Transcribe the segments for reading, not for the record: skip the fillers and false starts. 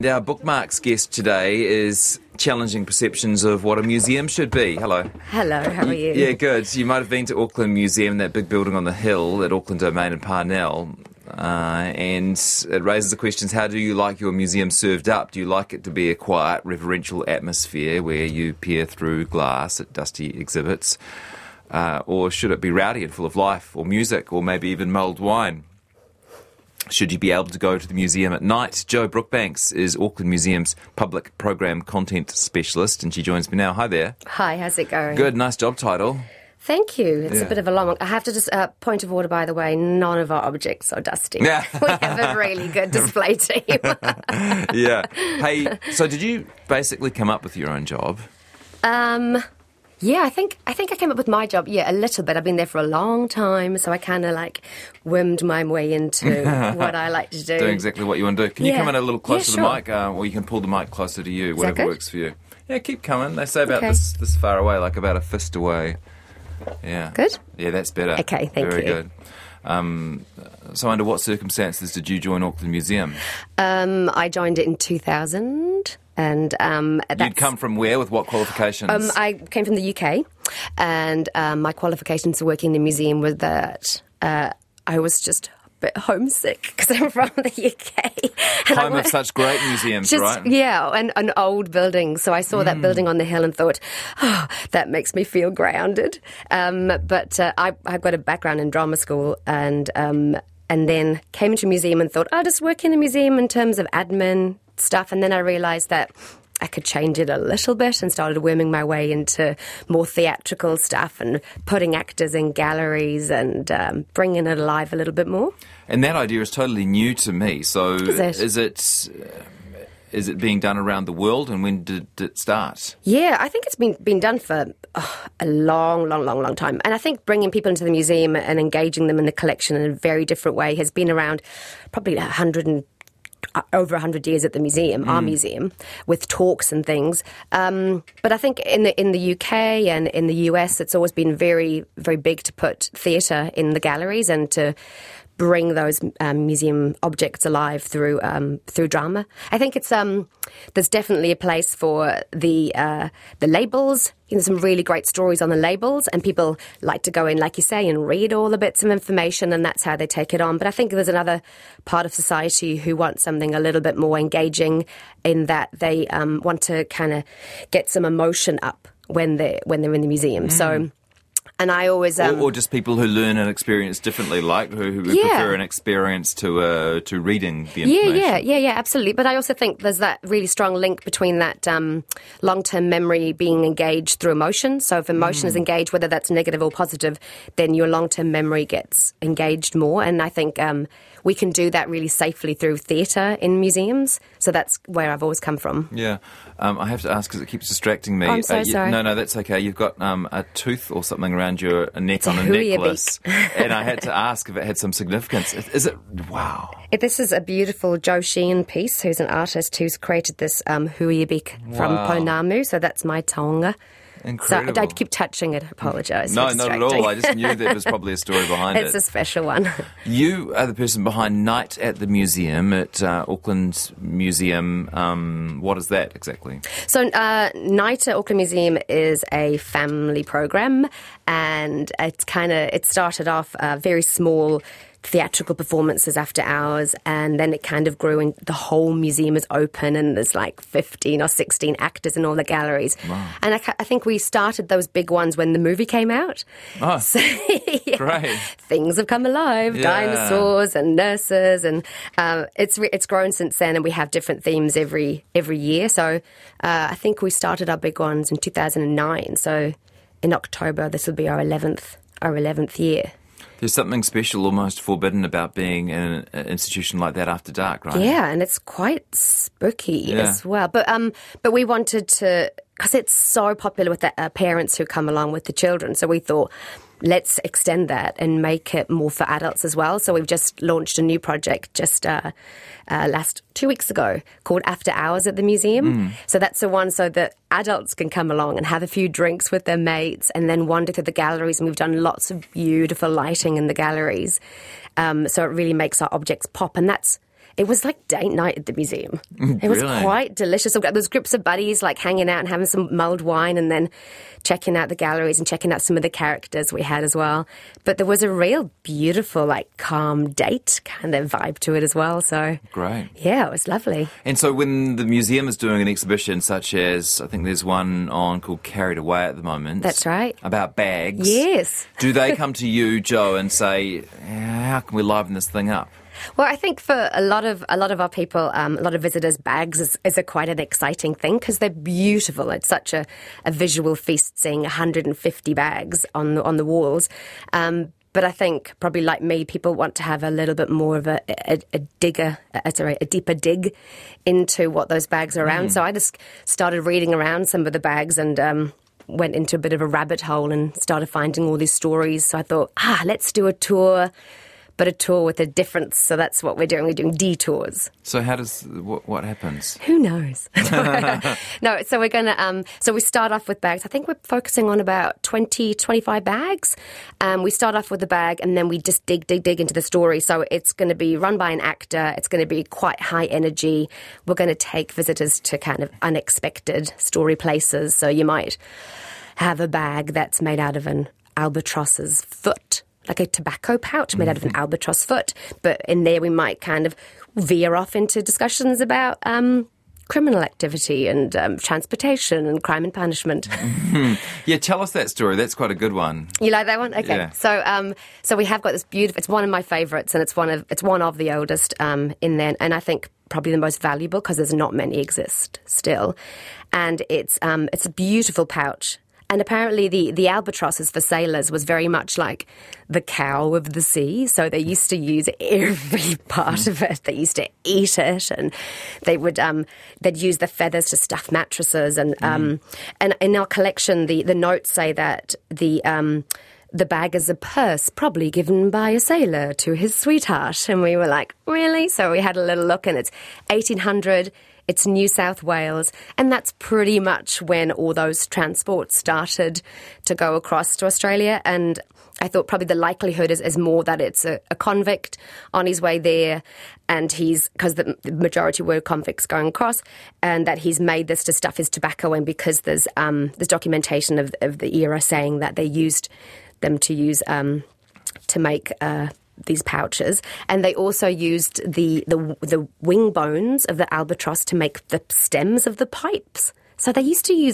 Our bookmarks guest today is challenging perceptions of what a museum should be. Hello. Hello, how are you? Yeah, good. You might have been to Auckland Museum, that big building on the hill at Auckland Domain and Parnell. And it raises the questions, how do you like your museum served up? Do you like it to be a quiet, reverential atmosphere where you peer through glass at dusty exhibits? Or should it be rowdy and full of life, or music, or maybe even mulled wine? Should you be able to go to the museum at night? Jo Brookbanks is Auckland Museum's public program content specialist, and she joins me now. Hi there. Hi, how's it going? Good, nice job title. Thank you. It's a bit of a long one. I have to just, point of order, by the way, none of our objects are dusty. Yeah. We have a really good display team. Yeah. Hey, so did you basically come up with your own job? Yeah, I think I came up with my job, a little bit. I've been there for a long time, so I kind of wormed my way into what I like to do. Doing exactly what you want to do. Can you come in a little closer to the sure. mic, or you can pull the mic closer to you, Is whatever that good? works for you. Yeah, keep coming. They say about Okay. this far away, like about a fist away. Yeah. Good? Yeah, that's better. Okay, thank Very you. good. So under what circumstances did you join Auckland Museum? I joined it in 2000, and You'd come from where, with what qualifications? I came from the UK, and my qualifications for working in the museum were that I was just a bit homesick because I'm from the UK. And Home of such great museums, right? Yeah, and an old building. So I saw that building on the hill and thought, oh, that makes me feel grounded. But I've got a background in drama school, and then came into a museum and thought, I'll just work in a museum in terms of admin stuff. And then I realised that I could change it a little bit and started worming my way into more theatrical stuff and putting actors in galleries and bringing it alive a little bit more. And that idea is totally new to me. So Is is it being done around the world, and when did it start? Yeah, I think it's been done for a long time. And I think bringing people into the museum and engaging them in the collection in a very different way has been around probably over 100 years at the museum, our museum, with talks and things. But I think in the UK and in the US, it's always been very, very big to put theatre in the galleries and to bring those museum objects alive through drama. I think it's there's definitely a place for the labels. Some really great stories on the labels, and people like to go in, like you say, and read all the bits of information, and that's how they take it on. But I think there's another part of society who want something a little bit more engaging, in that they want to kind of get some emotion up when they're in the museum. So. And I always... or just people who learn and experience differently, like who prefer an experience to reading the information. Yeah, absolutely. But I also think there's that really strong link between that long-term memory being engaged through emotion. So if emotion is engaged, whether that's negative or positive, then your long-term memory gets engaged more. And I think we can do that really safely through theatre in museums. So that's where I've always come from. Yeah. I have to ask because it keeps distracting me. Oh, I'm so sorry. No, that's okay. You've got a tooth or something around your neck on a huia necklace. And I had to ask if it had some significance. Is it? Wow. This is a beautiful Joe Sheehan piece, who's an artist who's created this huia beak from Pounamu. So that's my taonga. Incredible. So I keep touching it. I apologise. No, not at all. I just knew there was probably a story behind it. It's a special one. You are the person behind Night at the Museum at Auckland Museum. What is that exactly? So Night at Auckland Museum is a family program, and it started off very small theatrical performances after hours, and then it kind of grew, and the whole museum is open, and there's 15 or 16 actors in all the galleries. Wow. And I think we started those big ones when the movie came out. Oh, so, great. Things have come alive, dinosaurs and nurses, and it's grown since then, and we have different themes every year. So I think we started our big ones in 2009. So in October, this will be our 11th year. There's something special, almost forbidden, about being in an institution like that after dark, right? Yeah, and it's quite spooky as well. But we wanted to, because it's so popular with the parents who come along with the children. So we thought, let's extend that and make it more for adults as well. So we've just launched a new project last 2 weeks ago called After Hours at the Museum. So that's the one so that adults can come along and have a few drinks with their mates and then wander through the galleries. And we've done lots of beautiful lighting in the galleries. So it really makes our objects pop. And that's it was like date night at the museum. It was Really? quite delicious. I've got those groups of buddies like hanging out and having some mulled wine and then checking out the galleries and checking out some of the characters we had as well. But there was a real beautiful, like calm date kind of vibe to it as well. So Great. yeah, it was lovely. And so when the museum is doing an exhibition such as, I think there's one on called Carried Away at the moment. That's right. About bags. Yes. Do they come to you, Jo, and say, how can we liven this thing up? Well, I think for a lot of our people, a lot of visitors, bags is quite an exciting thing because they're beautiful. It's such a visual feast seeing 150 bags on the walls. But I think probably like me, people want to have a little bit more of a deeper dig into what those bags are around. So I just started reading around some of the bags and went into a bit of a rabbit hole and started finding all these stories. So I thought, let's do a tour. But a tour with a difference, so that's what we're doing. We're doing detours. So how does, what happens? Who knows? No, so we're going to, so we start off with bags. I think we're focusing on about 20, 25 bags. We start off with a bag and then we just dig into the story. So it's going to be run by an actor. It's going to be quite high energy. We're going to take visitors to kind of unexpected story places. So you might have a bag that's made out of an albatross's foot, like a tobacco pouch made out of an albatross foot. But in there we might kind of veer off into discussions about criminal activity and transportation and crime and punishment. Yeah, tell us that story. That's quite a good one. You like that one? Okay. Yeah. So we have got this beautiful, it's one of my favourites and it's one of the oldest in there. And I think probably the most valuable because there's not many exist still. And it's a beautiful pouch. And apparently the albatrosses for sailors was very much like the cow of the sea. So they used to use every part of it. They used to eat it, and they would they'd use the feathers to stuff mattresses. And in our collection, the notes say that the bag is a purse probably given by a sailor to his sweetheart. And we were like, really? So we had a little look, and it's 1800. It's New South Wales, and that's pretty much when all those transports started to go across to Australia. And I thought probably the likelihood is more that it's a convict on his way there, and because the majority were convicts going across, and that he's made this to stuff his tobacco in because there's documentation of the era saying that they used them to make these pouches, and they also used the wing bones of the albatross to make the stems of the pipes. So they used to use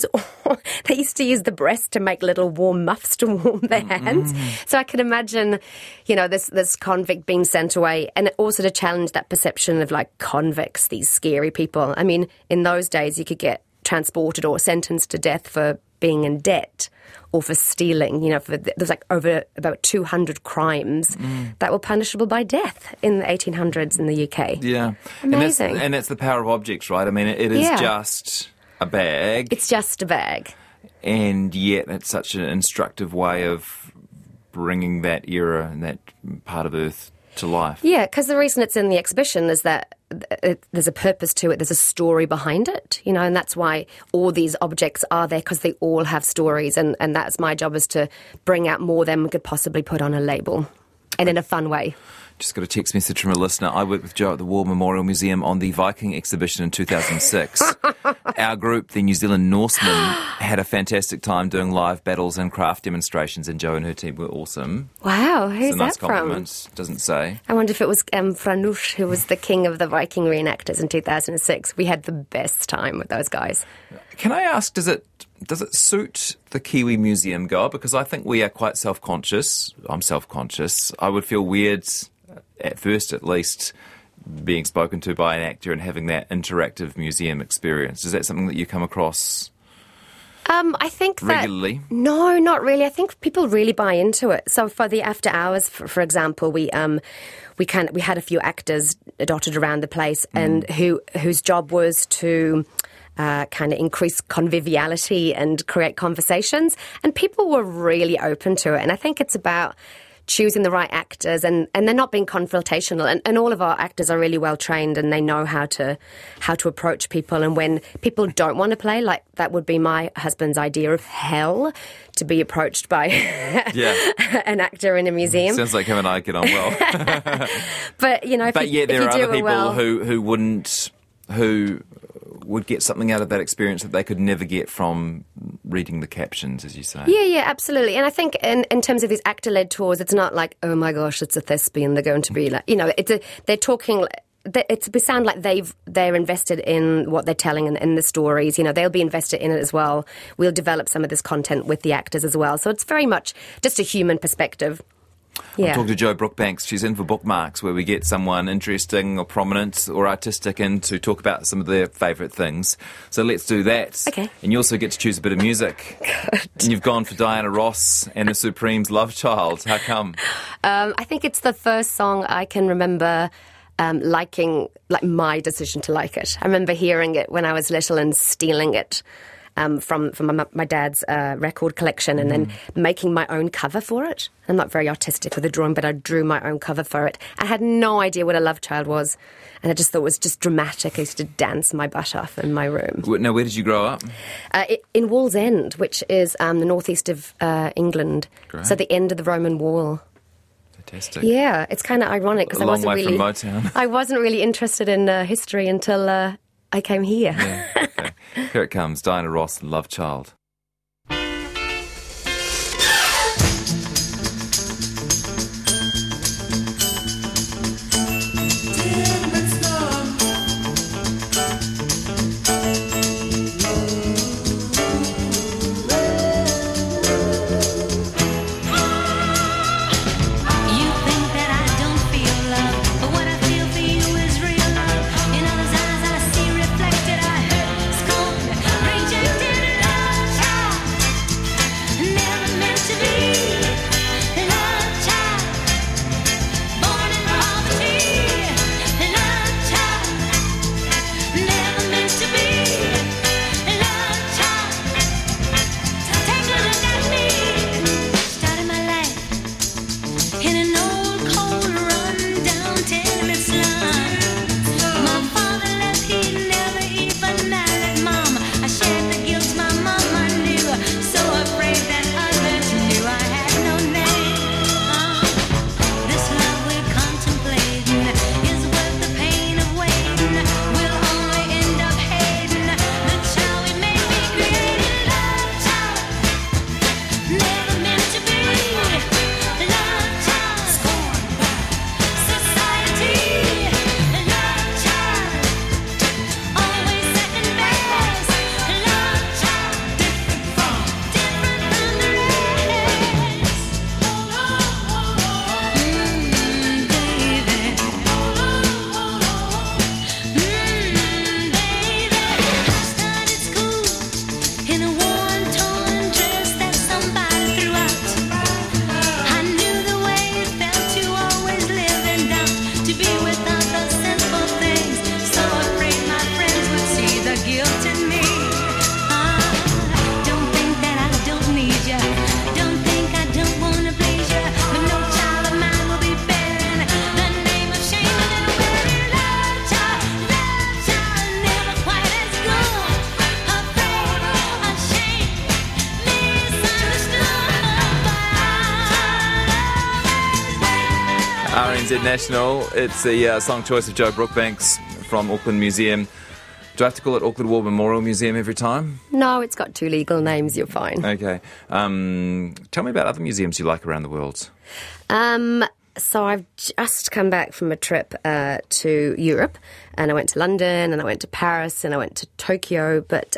the breast to make little warm muffs to warm their hands. So I can imagine, this convict being sent away, and also to challenge that perception of like convicts, these scary people. I mean, in those days you could get transported or sentenced to death for being in debt or for stealing. There's like over about 200 crimes that were punishable by death in the 1800s in the UK. Yeah. Amazing. And that's the power of objects, right? I mean, it is just a bag. It's just a bag. And yet it's such an instructive way of bringing that era and that part of Earth to life. Yeah, because the reason it's in the exhibition is that there's a purpose to it. There's a story behind it, and that's why all these objects are there, because they all have stories. And that's my job, is to bring out more than we could possibly put on a label, and in a fun way. Just got a text message from a listener. I worked with Jo at the War Memorial Museum on the Viking exhibition in 2006. Our group, the New Zealand Norsemen, had a fantastic time doing live battles and craft demonstrations, and Jo and her team were awesome. Wow, who's it's a nice that compliment. from? Doesn't say. I wonder if it was Franush, who was the king of the Viking reenactors in 2006. We had the best time with those guys. Can I ask, does it suit the Kiwi Museum goer? Because I think we are quite self-conscious. I'm self-conscious. I would feel weird, at first at least, being spoken to by an actor and having that interactive museum experience. Is that something that you come across I think regularly? No, not really. I think people really buy into it. So for the after hours, for example, we had a few actors dotted around the place, and whose job was to kind of increase conviviality and create conversations, and people were really open to it. And I think it's about choosing the right actors, and they're not being confrontational. And all of our actors are really well trained, and they know how to approach people. And when people don't want to play, like that would be my husband's idea of hell, to be approached by an actor in a museum. Sounds like him and I get on well. But there are other people who would get something out of that experience that they could never get from reading the captions, as you say. Yeah, absolutely. And I think in terms of these actor-led tours, it's not like, oh my gosh, it's a thespian. They're going to be like, they're talking. It sound like they're invested in what they're telling and in the stories. They'll be invested in it as well. We'll develop some of this content with the actors as well. So it's very much just a human perspective. Yeah. I'm talking to Jo Brookbanks. She's in for Bookmarks, where we get someone interesting or prominent or artistic in to talk about some of their favourite things. So let's do that. Okay. And you also get to choose a bit of music. Good. And you've gone for Diana Ross and the Supremes' Love Child. How come? I think it's the first song I can remember liking, like my decision to like it. I remember hearing it when I was little and stealing it from my dad's record collection, and then making my own cover for it. I'm not very artistic with the drawing, but I drew my own cover for it. I had no idea what a love child was, and I just thought it was just dramatic. I used to dance my butt off in my room. Now, where did you grow up? In Wallsend, which is the northeast of England. Great. So the end of the Roman Wall. Fantastic. Yeah, it's kind of ironic because from Motown. I wasn't really interested in history until I came here. Yeah, okay. Here it comes, Diana Ross and Love Child. RNZ National. It's the song choice of Jo Brookbanks from Auckland Museum. Do I have to call it Auckland War Memorial Museum every time? No, it's got two legal names, you're fine. Okay. Tell me about other museums you like around the world. So I've just come back from a trip to Europe, and I went to London, and I went to Paris, and I went to Tokyo, but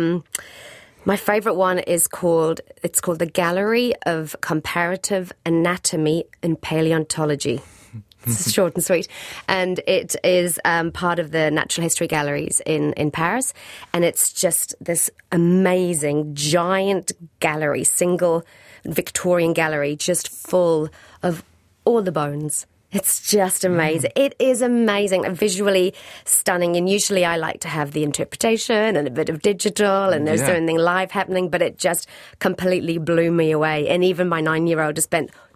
my favourite one is called the Gallery of Comparative Anatomy and Paleontology. It's short and sweet. And it is part of the Natural History Galleries in Paris. And it's just this amazing, giant gallery, single Victorian gallery, just full of all the bones. It's just amazing. It is amazing, visually stunning. And usually I like to have the interpretation and a bit of digital, and there's something live happening, but it just completely blew me away. And even my 9-year-old just spent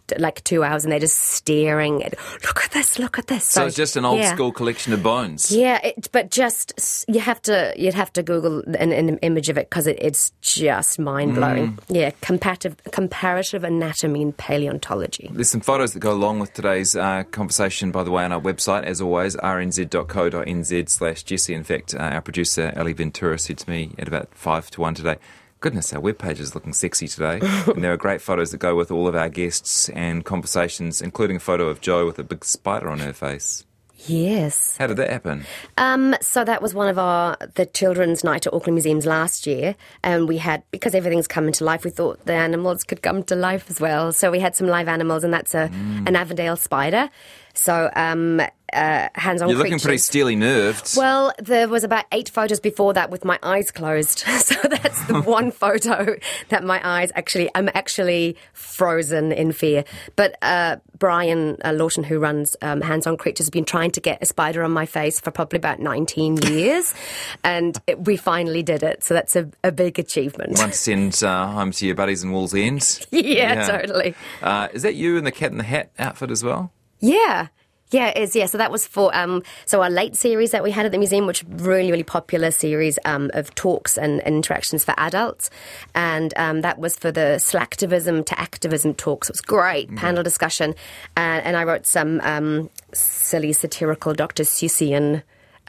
like 2 hours, and they're just staring at, look at this, look at this. So it's just an old school collection of bones. Yeah, but just you'd have to Google an image of it because it's just mind blowing. Yeah, comparative anatomy and paleontology. There's some photos that go along with today's conversation, by the way, on our website, as always, rnz.co.nz/Jesse. In fact, our producer, Ali Ventura, said to me at about 5 to 1 today, goodness, our webpage is looking sexy today. And there are great photos that go with all of our guests and conversations, including a photo of Jo with a big spider on her face. Yes. How did that happen? So that was one of the children's night at Auckland Museums last year, and we had, because everything's coming to life, we thought the animals could come to life as well. So we had some live animals, and that's an Avondale spider. So hands-on You're looking creatures. pretty steely nerved. Well, there was about 8 photos before that with my eyes closed. So that's the one photo that I'm actually frozen in fear. But Brian Lawton, who runs Hands-On Creatures, has been trying to get a spider on my face for probably about 19 years. And we finally did it. So that's a big achievement. Want to send home to your buddies in Walls End? Yeah, totally. Is that you in the Cat in the Hat outfit as well? Yeah. Yeah, it is. Yeah, so that was for our late series that we had at the museum, which was really, really popular series of talks and interactions for adults, and that was for the Slacktivism to Activism talks. It was great panel discussion, and I wrote some silly satirical Dr. Seussian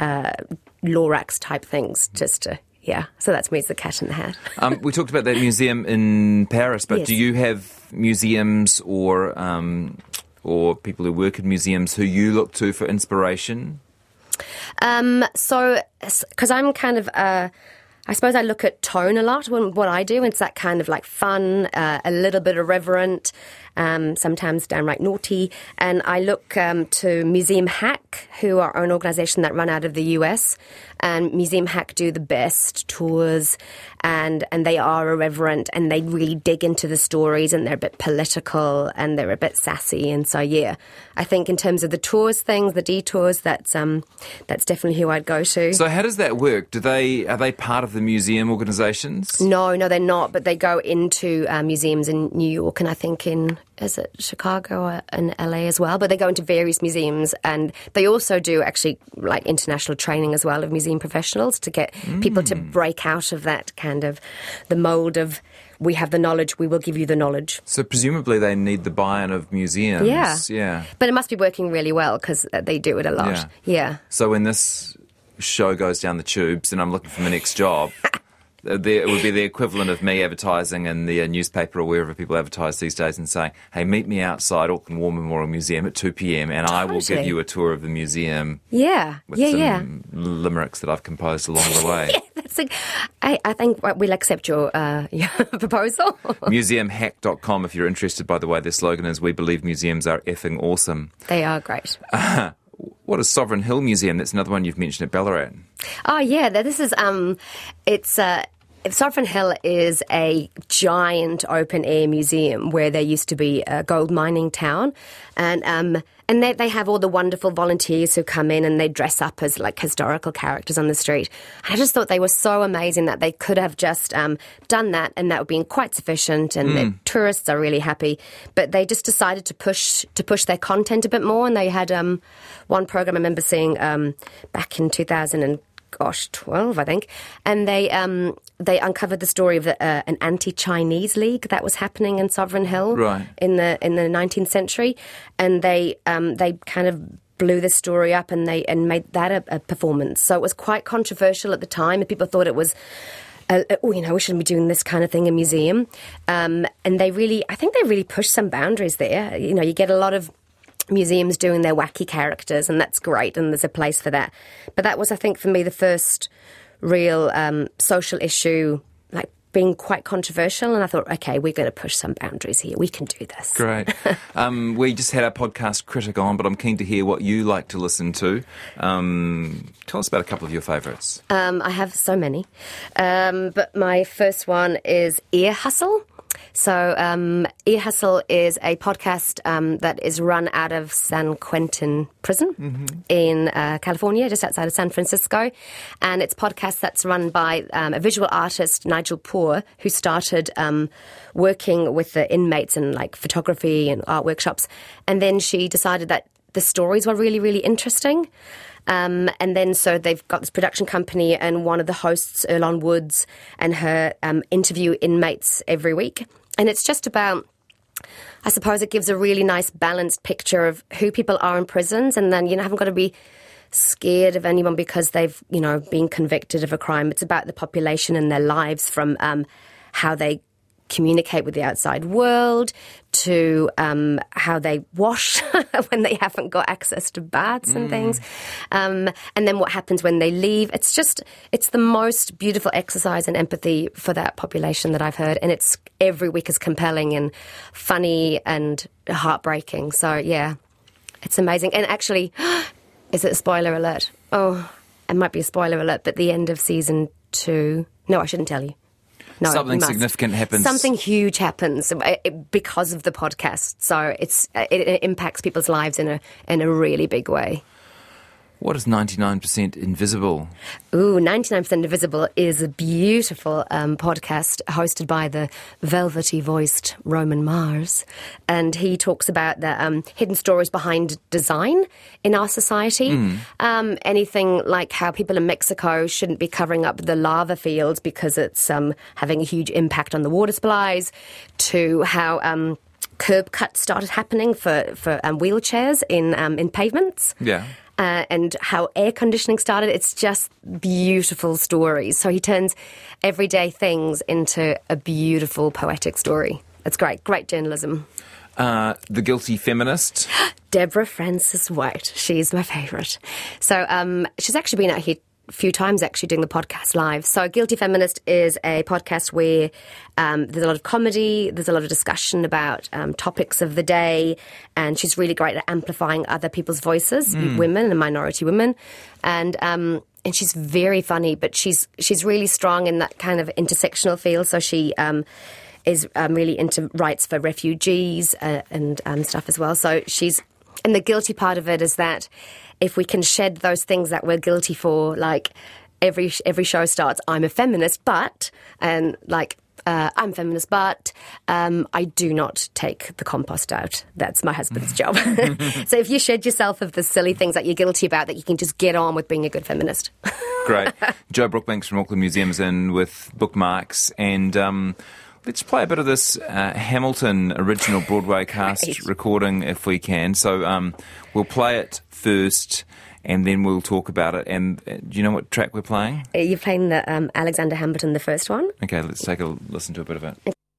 Lorax type things just to. Yeah, so that's me as the Cat in the Hat. We talked about that museum in Paris, but Yes. do you have museums or people who work in museums who you look to for inspiration? So, because I'm kind of, I suppose I look at tone a lot when what I do. It's that kind of like fun, a little bit irreverent, sometimes downright naughty. And I look to Museum Hack, who are an organisation that run out of the US. And Museum Hack do the best tours, and they are irreverent, and they really dig into the stories, and they're a bit political, and they're a bit sassy. And so, yeah, I think in terms of the tours things, the detours, that's definitely who I'd go to. So how does that work? Are they part of the museum organisations? No, they're not, but they go into museums in New York, and I think is it Chicago or in LA as well? But they go into various museums, and they also do actually like international training as well of museum professionals to get people to break out of that kind of the mould of we have the knowledge, we will give you the knowledge. So presumably they need the buy-in of museums. Yeah. But it must be working really well because they do it a lot. Yeah. So when this show goes down the tubes and I'm looking for my next job, it would be the equivalent of me advertising in the newspaper or wherever people advertise these days and saying, hey, meet me outside Auckland War Memorial Museum at 2 p.m. and I will give you a tour of the museum with some limericks that I've composed along the way. I think we'll accept your proposal. Museumhack.com if you're interested, by the way. Their slogan is, we believe museums are effing awesome. They are great. What is Sovereign Hill Museum? That's another one you've mentioned at Ballarat. Oh, yeah. This is, Sovereign Hill is a giant open-air museum where there used to be a gold mining town. And they have all the wonderful volunteers who come in and they dress up as like historical characters on the street. I just thought they were so amazing that they could have just done that, and that would be quite sufficient, and the tourists are really happy. But they just decided to push their content a bit more, and they had one program I remember seeing back in 2012, I think, and they uncovered the story of an anti-Chinese league that was happening in Sovereign Hill in the 19th century, and they kind of blew the story up and made that a performance. So it was quite controversial at the time, and people thought it was, we shouldn't be doing this kind of thing in a museum. And I think they really pushed some boundaries there. You get a lot of museums doing their wacky characters, and that's great, and there's a place for that. But that was, I think, for me, the first real social issue, like being quite controversial, and I thought, okay, we're going to push some boundaries here. We can do this. Great. We just had our podcast critic on, but I'm keen to hear what you like to listen to. Tell us about a couple of your favourites. I have so many. But my first one is Ear Hustle. Ear Hustle is a podcast that is run out of San Quentin Prison in California, just outside of San Francisco. And it's a podcast that's run by a visual artist, Nigel Poor, who started working with the inmates in like photography and art workshops. And then she decided that the stories were really, really interesting. And then so they've got this production company, and one of the hosts, Earlonne Woods, and her interview inmates every week. And it's just about, I suppose it gives a really nice balanced picture of who people are in prisons, and then, haven't got to be scared of anyone because they've, been convicted of a crime. It's about the population and their lives, from how they communicate with the outside world to how they wash when they haven't got access to baths and things. And then what happens when they leave. It's the most beautiful exercise in empathy for that population that I've heard. And it's every week is compelling and funny and heartbreaking. So, yeah, it's amazing. And actually, is it a spoiler alert? Oh, it might be a spoiler alert, but the end of season 2. No, I shouldn't tell you. No, something significant happens. Something huge happens because of the podcast. So it impacts people's lives in a really big way. What is 99% Invisible? 99% Invisible is a beautiful podcast hosted by the velvety-voiced Roman Mars. And he talks about the hidden stories behind design in our society. Anything like how people in Mexico shouldn't be covering up the lava fields because it's having a huge impact on the water supplies, to how curb cuts started happening for wheelchairs in pavements. Yeah. And how air conditioning started. It's just beautiful stories. So he turns everyday things into a beautiful poetic story. It's great. Great journalism. The Guilty Feminist. Deborah Francis White. She's my favourite. So she's actually been out here a few times actually doing the podcast live. So Guilty Feminist is a podcast where there's a lot of comedy, there's a lot of discussion about topics of the day, and she's really great at amplifying other people's voices, women and minority women. And she's very funny, but she's really strong in that kind of intersectional field. So she is really into rights for refugees and stuff as well. So and the guilty part of it is that if we can shed those things that we're guilty for, like every show starts, I'm a feminist, but, and like, I'm feminist, but I do not take the compost out. That's my husband's job. So if you shed yourself of the silly things that you're guilty about, that you can just get on with being a good feminist. Great. Jo Brookbanks from Auckland Museum is in with Bookmarks, and let's play a bit of this Hamilton original Broadway cast recording if we can. So we'll play it first, and then we'll talk about it. And do you know what track we're playing? You're playing the Alexander Hamilton, the first one. Okay, let's take a listen to a bit of it.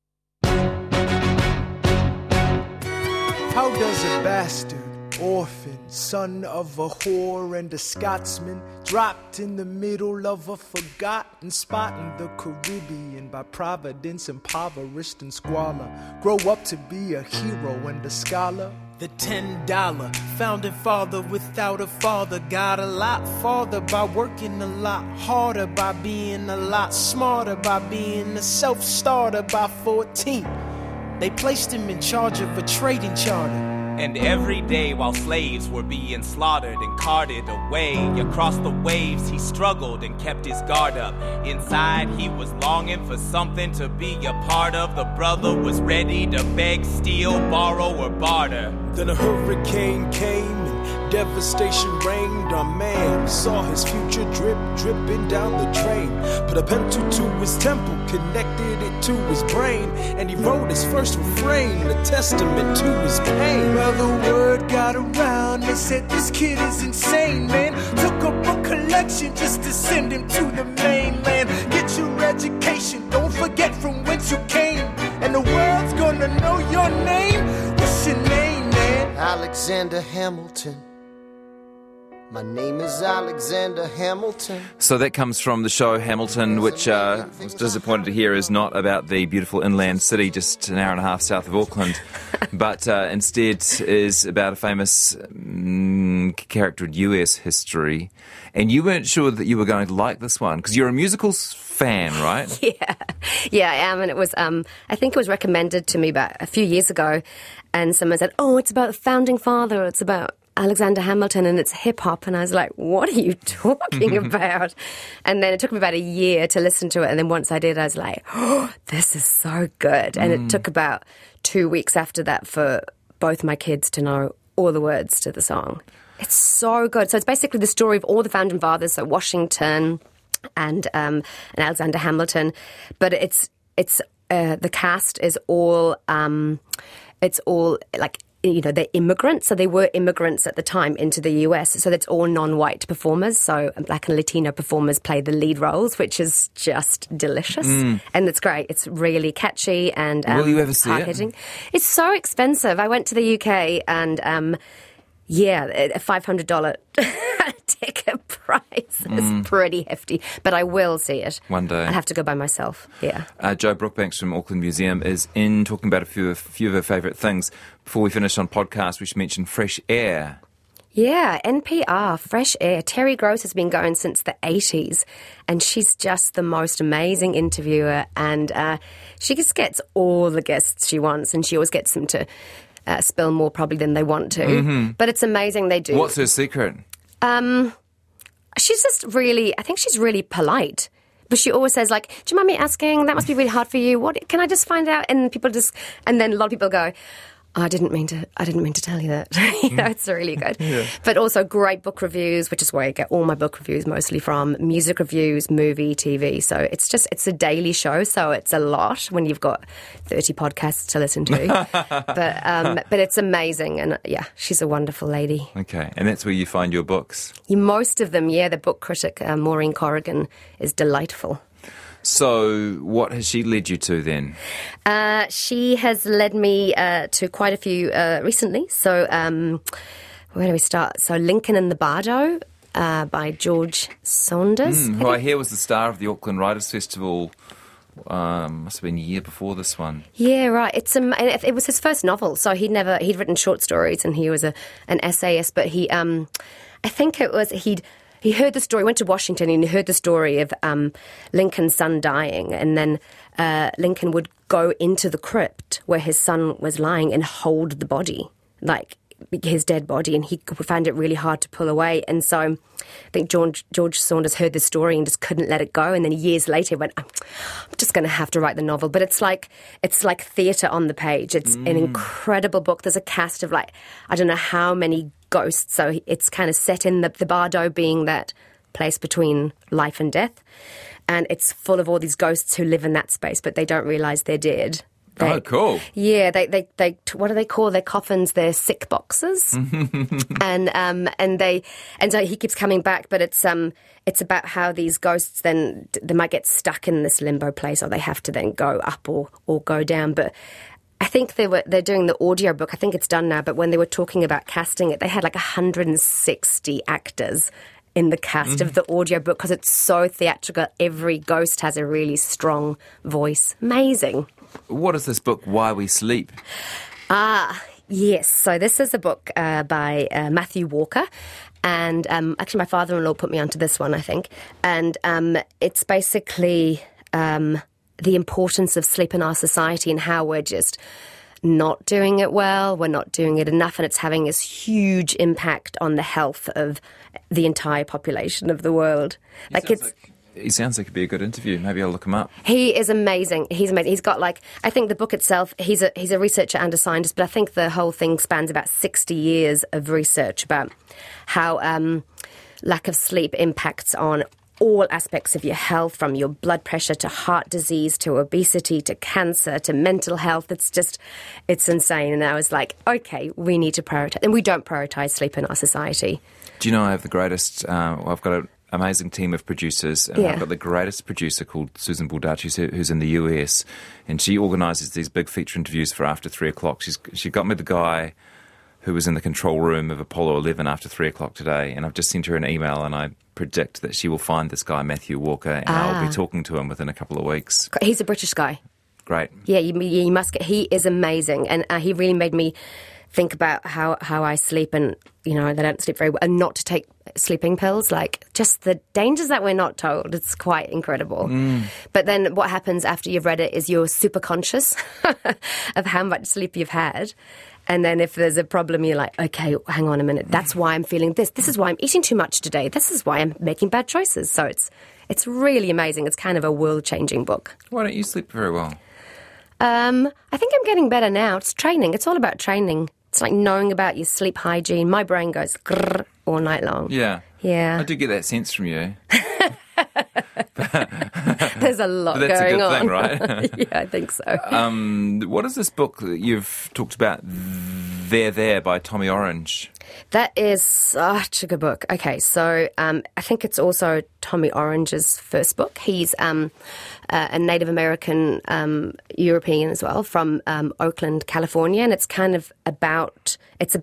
How does a bastard, orphan, son of a whore and a Scotsman, dropped in the middle of a forgotten spot in the Caribbean, by providence impoverished and squalor, grow up to be a hero and a scholar? The $10 founding father without a father got a lot farther by working a lot harder, by being a lot smarter, by being a self-starter. By 14, they placed him in charge of a trading charter. And every day while slaves were being slaughtered and carted away across the waves, he struggled and kept his guard up. Inside he was longing for something to be a part of. The brother was ready to beg, steal, borrow, or barter. Then a hurricane came and devastation reigned. Our man saw his future dripping down the drain. Put a pencil to his temple, connected it to his brain, and he wrote his first refrain, a testament to his pain. Well, the word got around, they said this kid is insane, man. Took up a collection just to send him to the mainland. Get your education, don't forget from whence you came, and the world's gonna know your name. What's your name, man? Alexander Hamilton. My name is Alexander Hamilton. So that comes from the show Hamilton, which I was disappointed to hear is not about the beautiful inland city just an hour and a half south of Auckland, but instead is about a famous character in US history. And you weren't sure that you were going to like this one, because you're a musicals fan, right? Yeah, I am. And it was, I think it was recommended to me about a few years ago, and someone said, oh, it's about the founding father, it's about Alexander Hamilton and it's hip-hop. And I was like, what are you talking about? And then it took me about a year to listen to it, and then once I did, I was like, oh, this is so good. And it took about 2 weeks after that for both my kids to know all the words to the song. It's so good. So it's basically the story of all the founding fathers, so Washington and Alexander Hamilton, but it's the cast is all it's all like, you know, they're immigrants, so they were immigrants at the time into the US, so that's all non-white performers, so Black and Latino performers play the lead roles, which is just delicious, and it's great. It's really catchy and Will you ever see hard-hitting. It's so expensive. I went to the UK and a $500 ticket price is pretty hefty, but I will see it one day. I'll have to go by myself. Joe Brookbanks from Auckland Museum is in talking about a few of her favourite things. Before we finish on podcast, we should mention Fresh Air. Yeah, NPR, Fresh Air. Terry Gross has been going since the 80s, and she's just the most amazing interviewer, and she just gets all the guests she wants, and she always gets them to spill more probably than they want to. But it's amazing they do. What's her secret? She's just really, I think she's really polite. But she always says, like, do you mind me asking? That must be really hard for you. What can I just find out? And then a lot of people go, oh, I didn't mean to tell you that. You know, it's really good. Yeah. But also great book reviews, which is where I get all my book reviews mostly from. Music reviews, movie, TV. So it's a daily show, so it's a lot when you've got 30 podcasts to listen to. But it's amazing, and yeah, she's a wonderful lady. Okay, and that's where you find your books? Most of them, yeah. The book critic, Maureen Corrigan, is delightful. So what has she led you to then? She has led me to quite a few recently. So where do we start? So Lincoln and the Bardo by George Saunders. Who I hear was the star of the Auckland Writers' Festival. Must have been a year before this one. Yeah, right. It was his first novel. So he'd written short stories, and he was an essayist. But he, I think it was He heard the story, went to Washington, and he heard the story of Lincoln's son dying. And then Lincoln would go into the crypt where his son was lying and hold the body, like his dead body. And he found it really hard to pull away. And so I think George Saunders heard the story and just couldn't let it go. And then years later he went, I'm just going to have to write the novel. But it's like theatre on the page. It's an incredible book. There's a cast of I don't know how many ghosts, so it's kind of set in the Bardo being that place between life and death, and it's full of all these ghosts who live in that space, but they don't realise they're dead. Oh, cool. Yeah, they what do they call their coffins? Their sick boxes. and so he keeps coming back, but it's about how these ghosts then they might get stuck in this limbo place, or they have to then go up or go down. But I think they're doing the audio book. I think it's done now. But when they were talking about casting it, they had 160 actors in the cast of the audio book because it's so theatrical. Every ghost has a really strong voice. Amazing. What is this book, Why We Sleep? Yes. So this is a book by Matthew Walker. And actually my father-in-law put me onto this one, I think. And it's basically the importance of sleep in our society and how we're just not doing it well, we're not doing it enough, and it's having this huge impact on the health of the entire population of the world. He sounds like it'd be a good interview. Maybe I'll look him up. He is amazing. He's amazing. He's got I think the book itself, he's a researcher and a scientist, but I think the whole thing spans about 60 years of research about how lack of sleep impacts on all aspects of your health, from your blood pressure to heart disease to obesity to cancer to mental health. It's insane. And I was like, okay, we need to prioritise. And we don't prioritise sleep in our society. Do you know I have the greatest, I've got an amazing team of producers, and I've got the greatest producer called Susan Baldacci, who's in the US, and she organises these big feature interviews for after 3 o'clock. She got me the guy who was in the control room of Apollo 11 after 3 o'clock today, and I've just sent her an email, and I predict that she will find this guy, Matthew Walker, and I'll be talking to him within a couple of weeks. He's a British guy. Great. Yeah, you must get. He is amazing, and he really made me think about how I sleep, and they don't sleep very well, and not to take sleeping pills, like just the dangers that we're not told. It's quite incredible. But then what happens after you've read it is you're super conscious of how much sleep you've had. And then if there's a problem, you're like, okay, hang on a minute. That's why I'm feeling this. This is why I'm eating too much today. This is why I'm making bad choices. So it's really amazing. It's kind of a world-changing book. Why don't you sleep very well? I think I'm getting better now. It's training. It's all about training. It's like knowing about your sleep hygiene. My brain goes grrr all night long. Yeah. Yeah. I do get that sense from you. There's a lot But that's going a good on. thing, right? Yeah, I think so. What is this book that you've talked about, There by Tommy Orange? That is such a good book. Okay, so I think it's also Tommy Orange's first book. He's a Native American European as well, from Oakland, California, and it's kind of about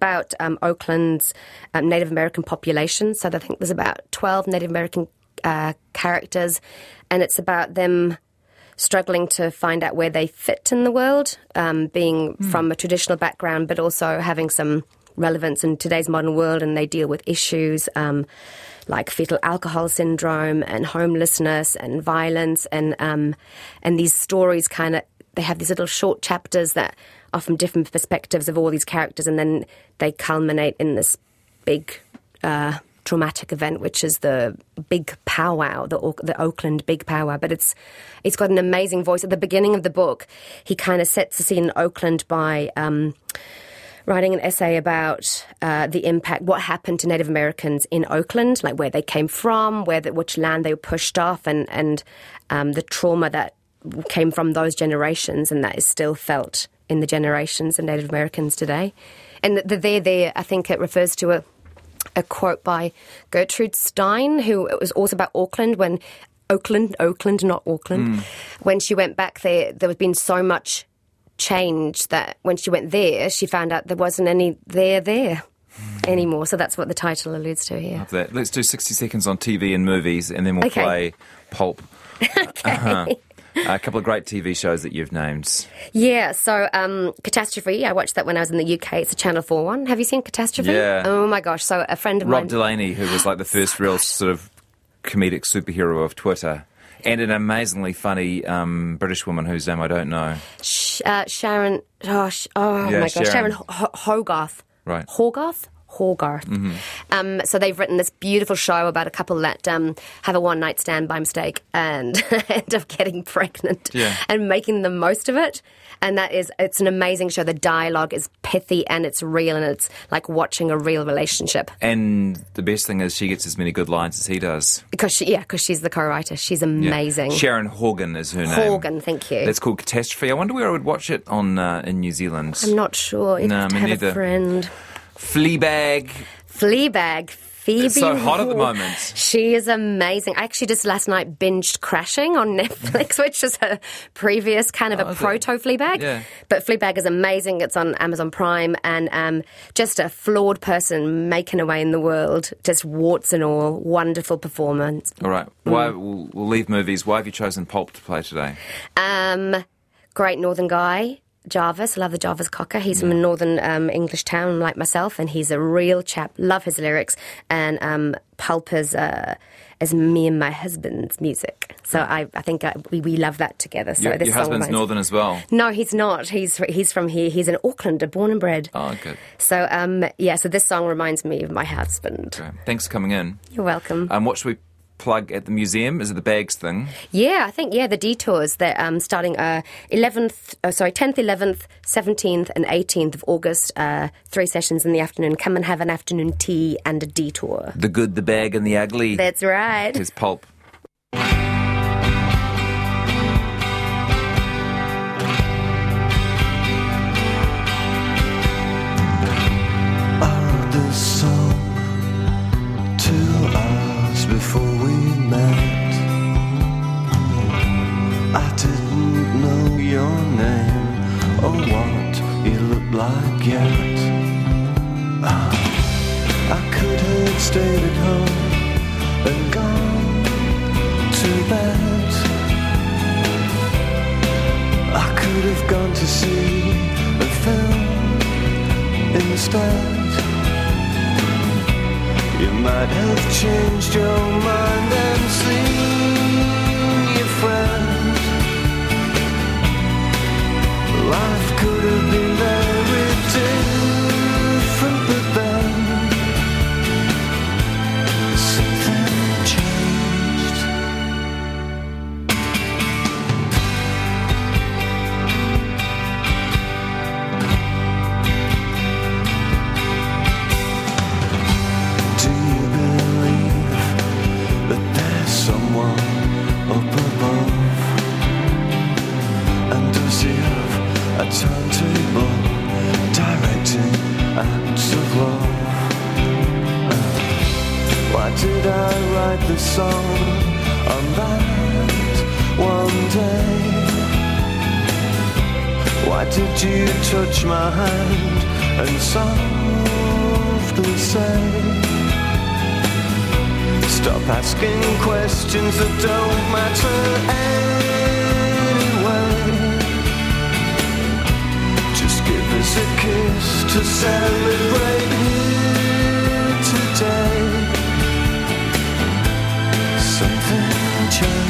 Oakland's Native American population. So I think there's about 12 Native American characters, and it's about them struggling to find out where they fit in the world, being from a traditional background, but also having some relevance in today's modern world, and they deal with issues like fetal alcohol syndrome and homelessness and violence, and these stories they have these little short chapters that are from different perspectives of all these characters, and then they culminate in this big traumatic event, which is the big powwow, the Oakland big powwow. But it's got an amazing voice. At the beginning of the book, he kind of sets the scene in Oakland by writing an essay about the impact, what happened to Native Americans in Oakland, like where they came from, which land they were pushed off, and the trauma that came from those generations, and that is still felt in the generations of Native Americans today. And there, I think it refers to a quote by Gertrude Stein, who it was also about Auckland, when Oakland, not Auckland. When she went back there was been so much change that when she went there, she found out there wasn't any there anymore. So that's what the title alludes to here. Love that. Let's do 60 seconds on TV and movies, and then we'll play Pulp. Okay. A couple of great TV shows that you've named. Yeah, so Catastrophe, I watched that when I was in the UK. It's a Channel 4 one. Have you seen Catastrophe? Yeah. Oh my gosh, so a friend of mine... Rob Delaney, who was like the first real sort of comedic superhero of Twitter, and an amazingly funny British woman whose name I don't know. Sharon... my gosh, Sharon Hogarth. Right. Hogarth. So they've written this beautiful show about a couple that have a one-night stand by mistake and end up getting pregnant and making the most of it. And it's an amazing show. The dialogue is pithy and it's real, and it's like watching a real relationship. And the best thing is she gets as many good lines as he does. Because she's the co-writer. She's amazing. Yeah. Sharon Horgan is her name. Horgan, thank you. That's called Catastrophe. I wonder where I would watch it on in New Zealand. I'm not sure. You'd have to have a friend. Fleabag. Phoebe. It's so hot at the moment. She is amazing. I actually just last night binged Crashing on Netflix, which is a previous kind of a proto-Fleabag. Yeah. But Fleabag is amazing. It's on Amazon Prime, and just a flawed person making away in the world, just warts and all. Wonderful performance. All right. Why we'll leave movies. Why have you chosen Pulp to play today? Great Northern guy. Jarvis, I love the Jarvis Cocker. He's from a northern English town like myself, and he's a real chap. Love his lyrics, and Pulp is me and my husband's music. So I think we love that together. So your husband's northern as well? No, he's not. He's from here. He's an Aucklander, born and bred. Oh, good. So so this song reminds me of my husband. Okay. Thanks for coming in. You're welcome. What should we plug at the museum? Is it the bags thing? Yeah, I think, the detours. They're starting 10th, 11th, 17th and 18th of August, 3 sessions in the afternoon. Come and have an afternoon tea and a detour. The good, the bag and the ugly. That's right. Here's Pulp. Before we met, I didn't know your name or what you looked like yet. I could have stayed at home and gone to bed. I could have gone to see a film instead. You might have changed your mind and seen your friend. Life could have been very different, but then something changed. Do you believe that there's someone up above? And does he have a turntable directing acts of love? Why did I write this song on that one day? Why did you touch my hand and softly say, stop asking questions that don't matter anyway? Just give us a kiss to celebrate here today. Something changed.